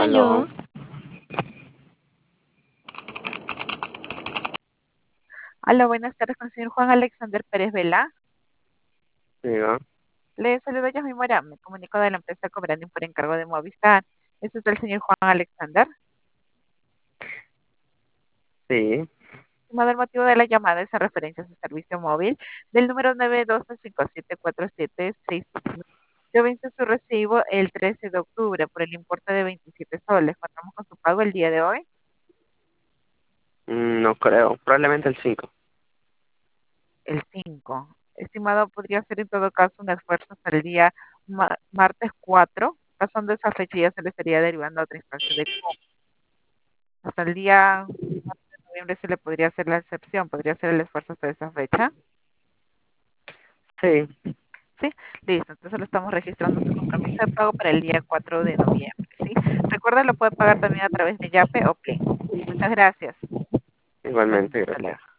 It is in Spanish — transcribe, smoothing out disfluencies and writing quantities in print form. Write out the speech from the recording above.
Aló, Aló, aló, buenas tardes con el señor Juan Alexander Pérez Vela. diga, Le saludo yo, mi Mora. Me comunico de la empresa Cobranding por encargo de Movistar. ¿Es usted el señor Juan Alexander? sí, Estimado, el motivo de la llamada es en referencia a su servicio móvil del número 912574766. Que vence su recibo el 13 de octubre por el importe de 27 soles. Contamos con su pago el día de hoy, no creo, probablemente el 5. el 5. Estimado, podría ser en todo caso un esfuerzo hasta el día martes 4. Pasando esa fecha ya se le estaría derivando a otra instancia de hasta el día 4 de noviembre se le podría hacer la excepción, podría hacer el esfuerzo hasta esa fecha. Sí, ¿Sí? Listo, entonces lo estamos registrando su compromiso de pago para el día 4 de noviembre, ¿sí? Recuerda, lo puede pagar también a través de Yape o Plin. Muchas gracias. igualmente, Hasta gracias. luego.